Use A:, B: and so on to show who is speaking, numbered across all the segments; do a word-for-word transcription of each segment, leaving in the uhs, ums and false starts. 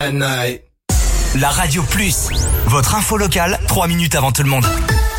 A: La Radio Plus, votre info locale, trois minutes avant tout le monde.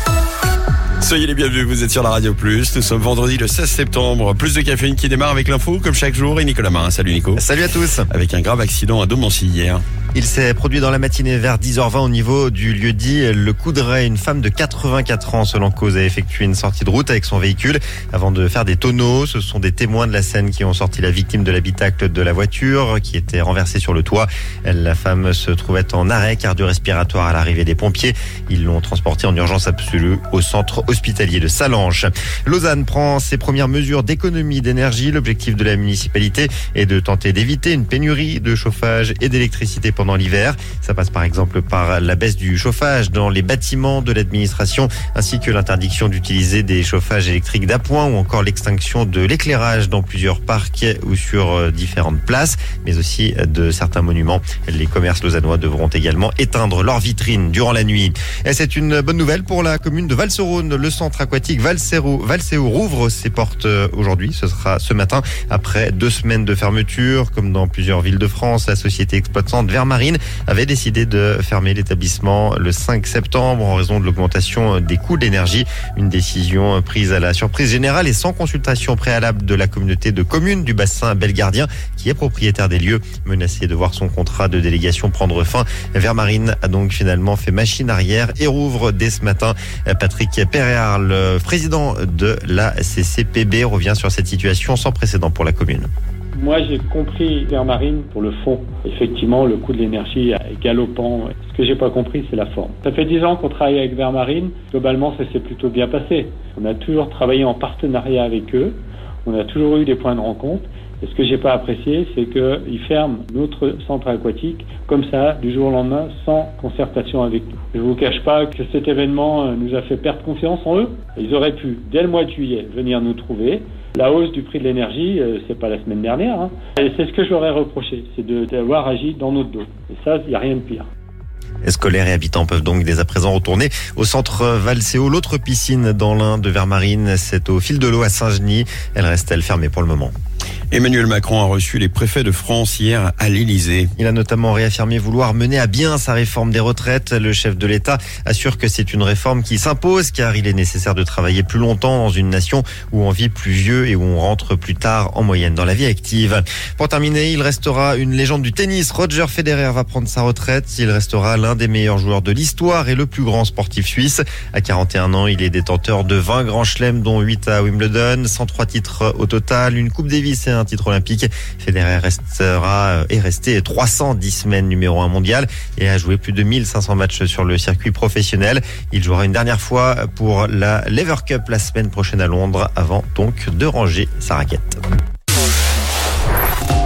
B: Soyez les bienvenus, vous êtes sur la Radio Plus. Nous sommes vendredi le seize septembre. Plus de caféine qui démarre avec l'info, comme chaque jour. Et Nicolas Marin. Salut Nico.
C: Salut à tous.
B: Avec un grave accident à Domancy hier.
C: Il s'est produit dans la matinée vers dix heures vingt au niveau du lieu-dit Le Coudray. Une femme de quatre-vingt-quatre ans, selon cause, a effectué une sortie de route avec son véhicule avant de faire des tonneaux. Ce sont des témoins de la scène qui ont sorti la victime de l'habitacle de la voiture qui était renversée sur le toit. La femme se trouvait en arrêt cardio-respiratoire à l'arrivée des pompiers. Ils l'ont transportée en urgence absolue au centre hospitalier de Sallanches. Lausanne prend ses premières mesures d'économie d'énergie. L'objectif de la municipalité est de tenter d'éviter une pénurie de chauffage et d'électricité pendant dans l'hiver. Ça passe par exemple par la baisse du chauffage dans les bâtiments de l'administration ainsi que l'interdiction d'utiliser des chauffages électriques d'appoint ou encore l'extinction de l'éclairage dans plusieurs parcs ou sur différentes places, mais aussi de certains monuments. Les commerces lausannois devront également éteindre leurs vitrines durant la nuit. Et c'est une bonne nouvelle pour la commune de Val-sur-Rhône. Le centre aquatique Valséo rouvre ses portes aujourd'hui. Ce sera ce matin après deux semaines de fermeture. Comme dans plusieurs villes de France, la société exploitante Vermarine avait décidé de fermer l'établissement le cinq septembre en raison de l'augmentation des coûts de l'énergie. Une décision prise à la surprise générale et sans consultation préalable de la communauté de communes du bassin belgardien qui est propriétaire des lieux. Menacé de voir son contrat de délégation prendre fin, Vermarine a donc finalement fait machine arrière et rouvre dès ce matin. Patrick Perréard, le président de la C C P B, revient sur cette situation sans précédent pour la commune.
D: Moi, j'ai compris Vermarine pour le fond. Effectivement, le coût de l'énergie est galopant. Ce que j'ai pas compris, c'est la forme. Ça fait dix ans qu'on travaille avec Vermarine. Globalement, ça s'est plutôt bien passé. On a toujours travaillé en partenariat avec eux. On a toujours eu des points de rencontre. Et ce que j'ai pas apprécié, c'est qu'ils ferment notre centre aquatique comme ça, du jour au lendemain, sans concertation avec nous. Je vous cache pas que cet événement nous a fait perdre confiance en eux. Ils auraient pu, dès le mois de juillet, venir nous trouver. La hausse du prix de l'énergie, euh, c'est pas la semaine dernière. Hein. Et c'est ce que je leur ai reproché, c'est de, d'avoir agi dans notre dos. Et ça, il n'y a rien de pire.
C: Scolaires et habitants peuvent donc dès à présent retourner au centre Valséo. L'autre piscine dans l'Ain de Vermarine, c'est au fil de l'eau à Saint-Genis. Elle reste, elle, fermée pour le moment.
B: Emmanuel Macron a reçu les préfets de France hier à l'Élysée.
C: Il a notamment réaffirmé vouloir mener à bien sa réforme des retraites. Le chef de l'État assure que c'est une réforme qui s'impose car il est nécessaire de travailler plus longtemps dans une nation où on vit plus vieux et où on rentre plus tard en moyenne dans la vie active. Pour terminer, il restera une légende du tennis. Roger Federer va prendre sa retraite. Il restera l'un des meilleurs joueurs de l'histoire et le plus grand sportif suisse. À quarante et un ans, il est détenteur de vingt grands chelems dont huit à Wimbledon, cent trois titres au total, une Coupe Davis et un titre olympique. Federer restera est resté trois cent dix semaines numéro un mondial et a joué plus de mille cinq cents matchs sur le circuit professionnel. Il jouera une dernière fois pour la Lever Cup la semaine prochaine à Londres avant donc de ranger sa raquette.